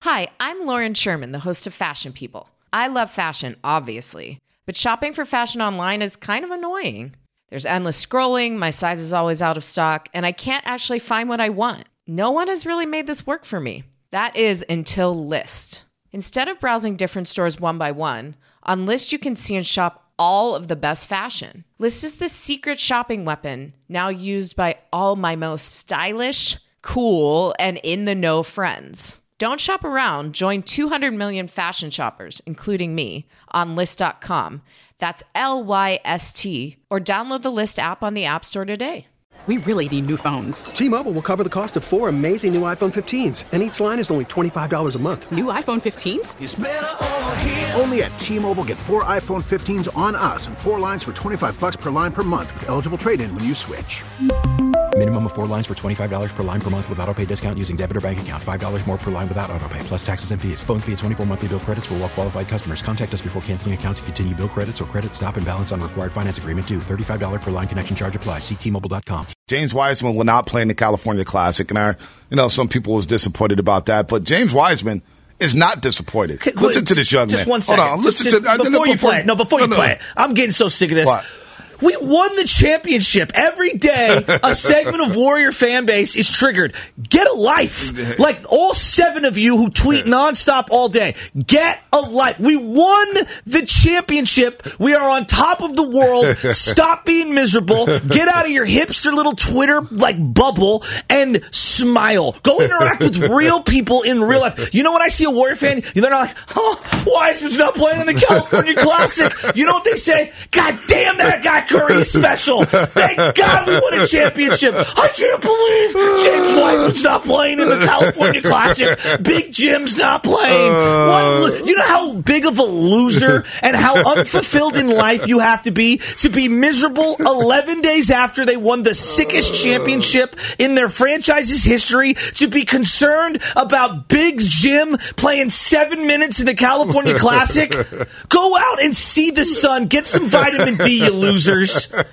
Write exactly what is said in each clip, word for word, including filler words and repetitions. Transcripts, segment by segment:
Hi, I'm Lauren Sherman, the host of Fashion People. I love fashion, obviously, but shopping for fashion online is kind of annoying. There's endless scrolling, my size is always out of stock, and I can't actually find what I want. No one has really made this work for me. That is until Lyst. Instead of browsing different stores one by one, on Lyst you can see and shop all of the best fashion. Lyst is the secret shopping weapon, now used by all my most stylish, cool, and in-the-know friends. Don't shop around. Join two hundred million fashion shoppers, including me, on Lyst dot com. That's L Y S T. Or download the Lyst app on the App Store today. We really need new phones. T-Mobile will cover the cost of four amazing new iPhone fifteens, and each line is only twenty-five dollars a month. New iPhone fifteens? It's better over here. Only at T-Mobile, get four iPhone fifteens on us and four lines for twenty-five dollars per line per month with eligible trade-in when you switch. Minimum of four lines for twenty-five dollars per line per month with autopay discount using debit or bank account. five dollars more per line without autopay, plus taxes and fees. Phone fee at twenty-four monthly bill credits for well-qualified customers. Contact us before canceling account to continue bill credits or credit stop and balance on required finance agreement due. thirty-five dollars per line connection charge applies. See T Mobile dot com. James Wiseman will not play in the California Classic, and I, you know, some people was disappointed about that, but James Wiseman is not disappointed. Okay, listen wait, to this young just man. Just one second. Hold on. Listen just, to just, before you play it. No, before you no, play no. it. I'm getting so sick of this. What? We won the championship. Every day, a segment of Warrior fan base is triggered. Get a life. Like all seven of you who tweet nonstop all day. Get a life. We won the championship. We are on top of the world. Stop being miserable. Get out of your hipster little Twitter like bubble and smile. Go interact with real people in real life. You know when I see a Warrior fan, they're not like, oh, Wiseman's not playing in the California Classic. You know what they say? God damn that guy. Curry is special. Thank God we won a championship. I can't believe James Wiseman's not playing in the California Classic. Big Jim's not playing. Uh, what, you know how big of a loser and how unfulfilled in life you have to be to be miserable eleven days after they won the sickest championship in their franchise's history, to be concerned about Big Jim playing seven minutes in the California Classic? Go out and see the sun. Get some vitamin D, you losers.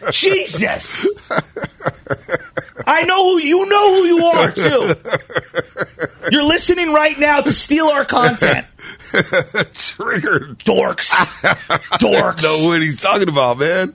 Jesus. I know who you know who you are too. You're listening right now to steal our content. Triggered. Dorks. Dorks. I don't know what he's talking about, man.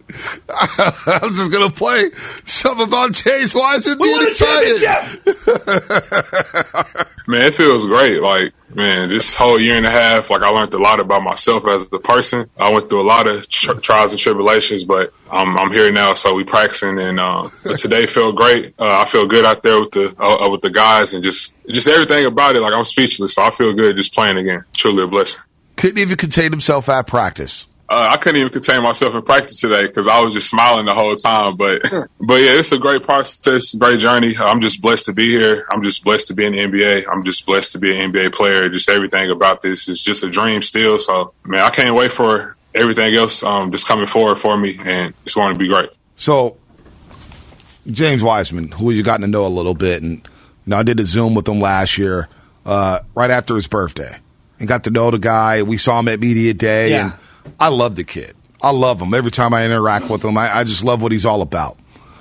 I was just going to play something about James Wiseman we being won a excited. championship. Man, it feels great. Like, man, this whole year and a half, like I learned a lot about myself as a person. I went through a lot of tri- trials and tribulations, but I'm, I'm here now, so we practicing. And uh, but today felt great. Uh, I feel good out there with the uh, with the guys, and just just everything about it. Like I'm speechless, so I feel good just playing again. Truly a blessing. Couldn't even contain himself at practice. Uh, I couldn't even contain myself in practice today because I was just smiling the whole time. But, but yeah, it's a great process, great journey. I'm just blessed to be here. I'm just blessed to be in the N B A. I'm just blessed to be an N B A player. Just everything about this is just a dream still. So, man, I can't wait for everything else um, just coming forward for me, and it's going to be great. So, James Wiseman, who you gotten to know a little bit, and you know, I did a Zoom with him last year, uh, right after his birthday, and got to know the guy. We saw him at Media Day, yeah. and I love the kid. I love him. Every time I interact with him, I, I just love what he's all about.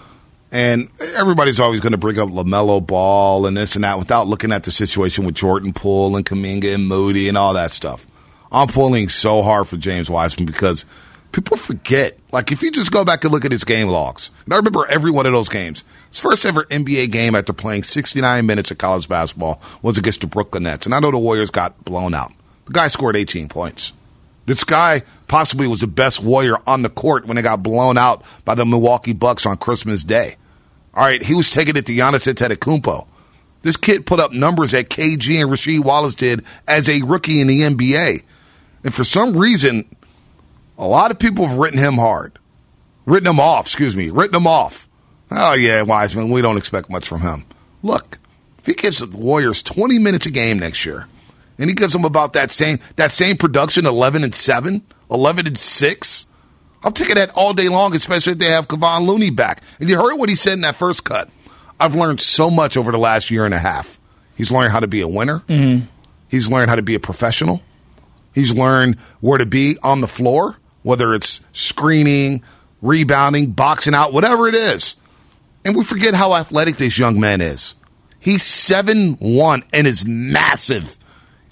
And everybody's always going to bring up LaMelo Ball and this and that without looking at the situation with Jordan Poole and Kuminga and Moody and all that stuff. I'm pulling so hard for James Wiseman because people forget. Like, if you just go back and look at his game logs, and I remember every one of those games. His first ever N B A game after playing sixty-nine minutes of college basketball was against the Brooklyn Nets. And I know the Warriors got blown out. The guy scored eighteen points. This guy possibly was the best Warrior on the court when they got blown out by the Milwaukee Bucks on Christmas Day. All right, he was taking it to Giannis Antetokounmpo. This kid put up numbers that K G and Rasheed Wallace did as a rookie in the N B A. And for some reason, a lot of people have written him hard. Written him off, excuse me. Written him off. Oh, yeah, Wiseman, we don't expect much from him. Look, if he gives the Warriors twenty minutes a game next year, and he gives them about that same that same production, eleven and seven, eleven and six. I'm taking that all day long, especially if they have Kevon Looney back. And you heard what he said in that first cut. I've learned so much over the last year and a half. He's learned how to be a winner. Mm-hmm. He's learned how to be a professional. He's learned where to be on the floor, whether it's screening, rebounding, boxing out, whatever it is. And we forget how athletic this young man is. He's seven one and is massive.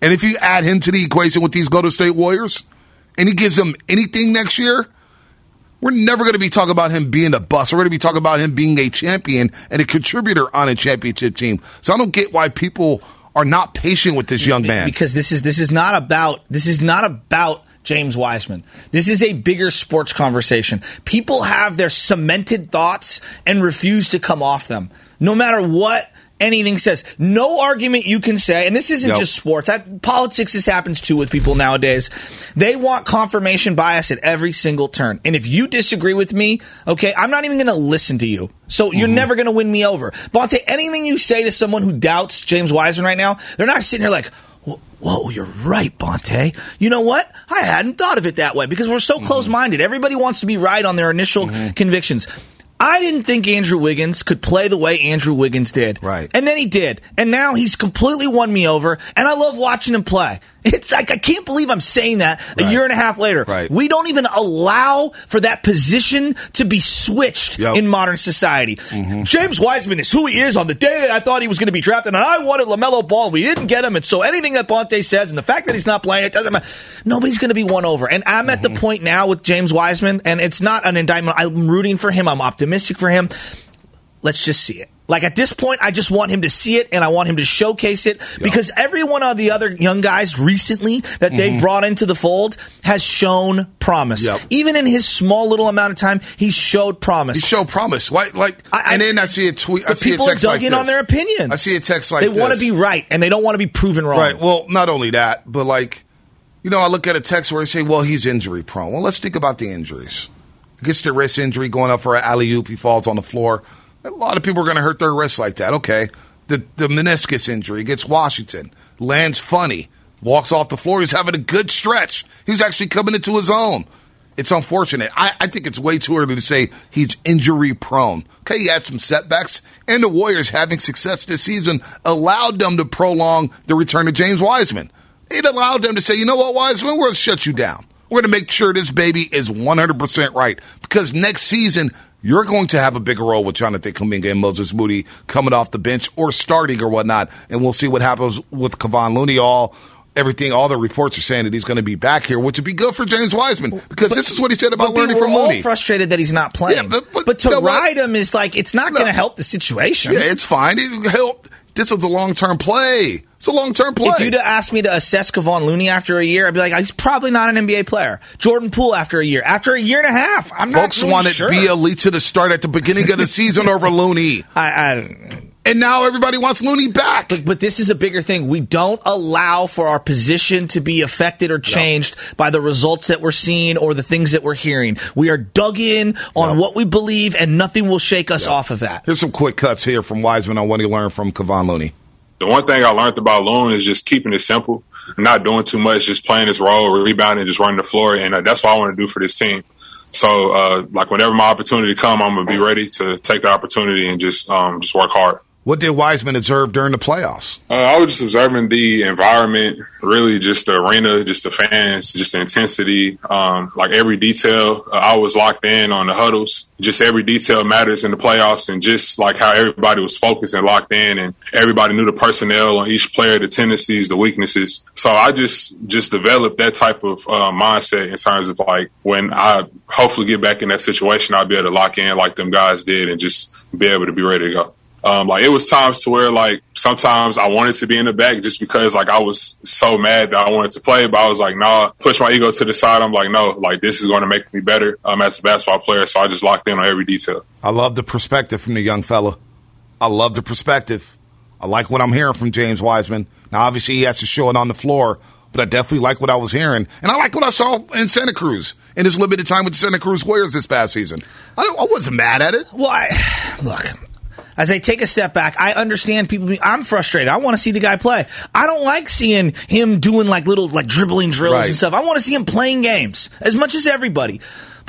And if you add him to the equation with these Golden State Warriors, and he gives them anything next year, we're never going to be talking about him being a bust. We're going to be talking about him being a champion and a contributor on a championship team. So I don't get why people are not patient with this young man. Because this is this is not about this is not about James Wiseman. This is a bigger sports conversation. People have their cemented thoughts and refuse to come off them, no matter what anything says. No argument you can say, and this isn't Yep. just sports. I, politics, this happens too with people nowadays. They want confirmation bias at every single turn. And if you disagree with me, okay, I'm not even going to listen to you. So you're Mm-hmm. never going to win me over. Bonte, anything you say to someone who doubts James Wiseman right now, they're not sitting here like, whoa, you're right, Bonte. You know what? I hadn't thought of it that way because we're so Mm-hmm. close-minded. Everybody wants to be right on their initial Mm-hmm. convictions. I didn't think Andrew Wiggins could play the way Andrew Wiggins did. Right. And then he did. And now he's completely won me over, and I love watching him play. It's like, I can't believe I'm saying that a Right. year and a half later. Right. We don't even allow for that position to be switched Yep. in modern society. Mm-hmm. James Wiseman is who he is on the day that I thought he was going to be drafted, and I wanted LaMelo Ball, and we didn't get him. And so anything that Bonte says, and the fact that he's not playing, it doesn't matter. Nobody's going to be won over. And I'm at Mm-hmm. the point now with James Wiseman, and it's not an indictment. I'm rooting for him. I'm optimistic for him. Let's just see it. Like, at this point, I just want him to see it, and I want him to showcase it, because every one of the other young guys recently that they've brought into the fold has shown promise. Yep. Even in his small little amount of time, he showed promise. He showed promise. Why, like, I- and then I see a tweet. I But see a people text are dug like in this. on their opinions. I see a text like they this. want to be right, and they don't want to be proven wrong. Right. Well, not only that, but like, you know, I look at a text where they say, well, he's injury prone. Well, let's think about the injuries. He gets the wrist injury going up for an alley-oop. He falls on the floor. A lot of people are going to hurt their wrists like that. Okay. The the meniscus injury against Washington. Lands funny. Walks off the floor. He's having a good stretch. He's actually coming into his own. It's unfortunate. I, I think it's way too early to say he's injury prone. Okay, he had some setbacks, and the Warriors having success this season allowed them to prolong the return of James Wiseman. It allowed them to say, you know what, Wiseman, we're going to shut you down. We're going to make sure this baby is one hundred percent right, because next season you're going to have a bigger role with Jonathan Kuminga and Moses Moody coming off the bench or starting or whatnot, and we'll see what happens with Kevon Looney. All everything, all the reports are saying that he's going to be back here, which would be good for James Wiseman, because But- this is what he said about But learning we're from all Looney. frustrated that he's not playing. Yeah, but- but, but to you know what? ride him is like, it's not going to help the situation. Yeah, it's fine. It helped. This is a long-term play. It's a long-term play. If you'd have asked me to assess Kevon Looney after a year, I'd be like, he's probably not an N B A player. Jordan Poole after a year. After a year and a half, I'm not Folks really wanted sure. Bielitsa to start at the beginning of the season over Looney. I, I, And now everybody wants Looney back. but, but this is a bigger thing. We don't allow for our position to be affected or changed by the results that we're seeing or the things that we're hearing. We are dug in on Yep. what we believe, and nothing will shake us off of that. Here's some quick cuts here from Wiseman on what he learned from Kevon Looney. The one thing I learned about Loon is just keeping it simple, not doing too much, just playing his role, rebounding, just running the floor, and uh, that's what I want to do for this team. So, uh, like, whenever my opportunity come, I'm gonna be ready to take the opportunity and just um, just work hard. What did Wiseman observe during the playoffs? Uh, I was just observing the environment, really just the arena, just the fans, just the intensity, um, like every detail. Uh, I was locked in on the huddles. Just every detail matters in the playoffs, and just like how everybody was focused and locked in, and everybody knew the personnel on each player, the tendencies, the weaknesses. So I just just developed that type of uh, mindset in terms of like when I hopefully get back in that situation, I'll be able to lock in like them guys did and just be able to be ready to go. Um, like it was times to where like sometimes I wanted to be in the back just because like I was so mad that I wanted to play, but I was like, nah, push my ego to the side. I'm like, no, like this is going to make me better um, as a basketball player. So I just locked in on every detail. I love the perspective from the young fella. I love the perspective. I like what I'm hearing from James Wiseman. Now, obviously, he has to show it on the floor, but I definitely like what I was hearing. And I like what I saw in Santa Cruz in his limited time with the Santa Cruz Warriors this past season. I, I wasn't mad at it. Well, I, look, as I take a step back, I understand people being, I'm frustrated. I want to see the guy play. I don't like seeing him doing like little like dribbling drills Right. and stuff. I want to see him playing games as much as everybody.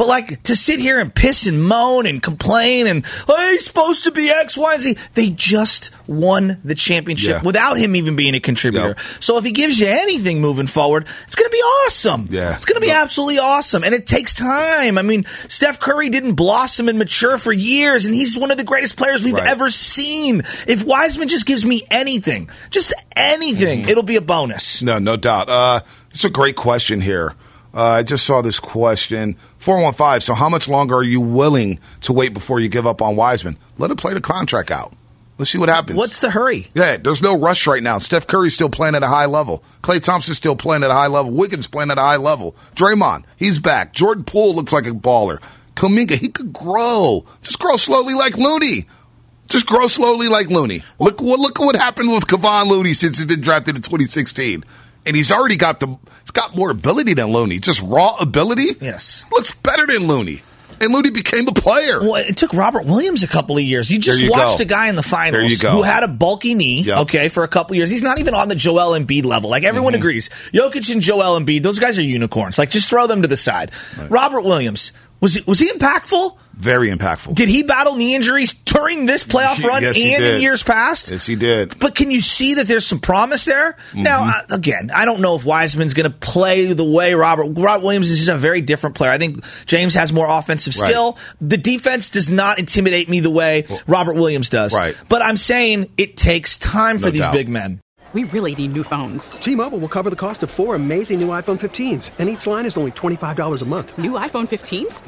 But, like, to sit here and piss and moan and complain and, oh, he's supposed to be X, Y, and Z. They just won the championship Yeah. without him even being a contributor. Yep. So if he gives you anything moving forward, it's going to be awesome. Yeah. It's going to be absolutely awesome. And it takes time. I mean, Steph Curry didn't blossom and mature for years, and he's one of the greatest players we've Right. ever seen. If Wiseman just gives me anything, just anything, Mm-hmm. it'll be a bonus. No, no doubt. Uh, it's a great question here. Uh, I just saw this question. four one five, so how much longer are you willing to wait before you give up on Wiseman? Let him play the contract out. Let's see what happens. What's the hurry? Yeah, there's no rush right now. Steph Curry's still playing at a high level. Klay Thompson's still playing at a high level. Wiggins playing at a high level. Draymond, he's back. Jordan Poole looks like a baller. Kuminga, he could grow. Just grow slowly like Looney. Just grow slowly like Looney. Look what look what happened with Kevon Looney since he's been drafted in twenty sixteen. And he's already got the he's got more ability than Looney. Just raw ability. Yes. Looks better than Looney. And Looney became a player. Well, it took Robert Williams a couple of years. You just There you watched go. a guy in the finals There you go. who had a bulky knee, Yep. okay, for a couple of years. He's not even on the Joel Embiid level. Like, everyone Mm-hmm. agrees. Jokic and Joel Embiid, those guys are unicorns. Like, just throw them to the side. Right. Robert Williams, was he, was he impactful? Very impactful. Did he battle knee injuries during this playoff run Yes, he and did. in years past? Yes, he did. But can you see that there's some promise there? Mm-hmm. Now, uh, again, I don't know if Wiseman's going to play the way Robert Robert Williams is. Just a very different player. I think James has more offensive Right. skill. The defense does not intimidate me the way Robert Williams does. Right. But I'm saying it takes time for No these doubt. big men. We really need new phones. T-Mobile will cover the cost of four amazing new iPhone fifteens, and each line is only twenty-five dollars a month. New iPhone fifteens?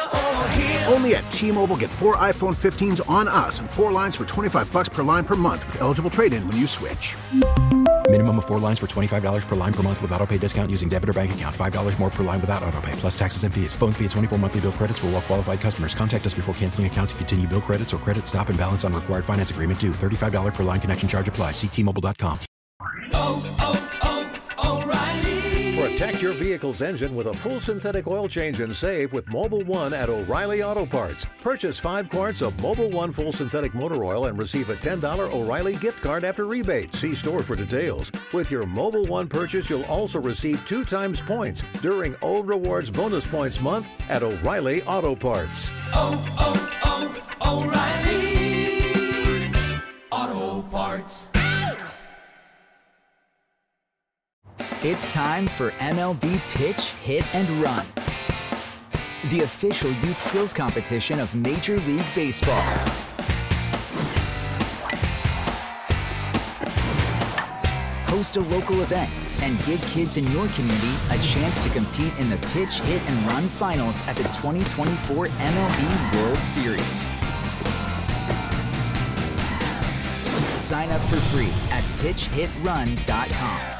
Only at T-Mobile, get four iPhone fifteens on us and four lines for twenty-five bucks per line per month with eligible trade-in when you switch. Minimum of four lines for twenty-five dollars per line per month with autopay discount using debit or bank account. five dollars more per line without autopay, plus taxes and fees. Phone fee at twenty-four monthly bill credits for well-qualified customers. Contact us before canceling account to continue bill credits or credit stop and balance on required finance agreement due. thirty-five dollars per line connection charge applies. See T Mobile dot com. Protect your vehicle's engine with a full synthetic oil change and save with Mobile One at O'Reilly Auto Parts. Purchase five quarts of Mobile One full synthetic motor oil and receive a ten dollars O'Reilly gift card after rebate. See store for details. With your Mobile One purchase, you'll also receive two times points during O Rewards Bonus Points Month at O'Reilly Auto Parts. Oh, oh, oh, O'Reilly Auto Parts. It's time for M L B Pitch, Hit, and Run, the official youth skills competition of Major League Baseball. Host a local event and give kids in your community a chance to compete in the Pitch, Hit, and Run finals at the twenty twenty-four M L B World Series. Sign up for free at pitch hit run dot com.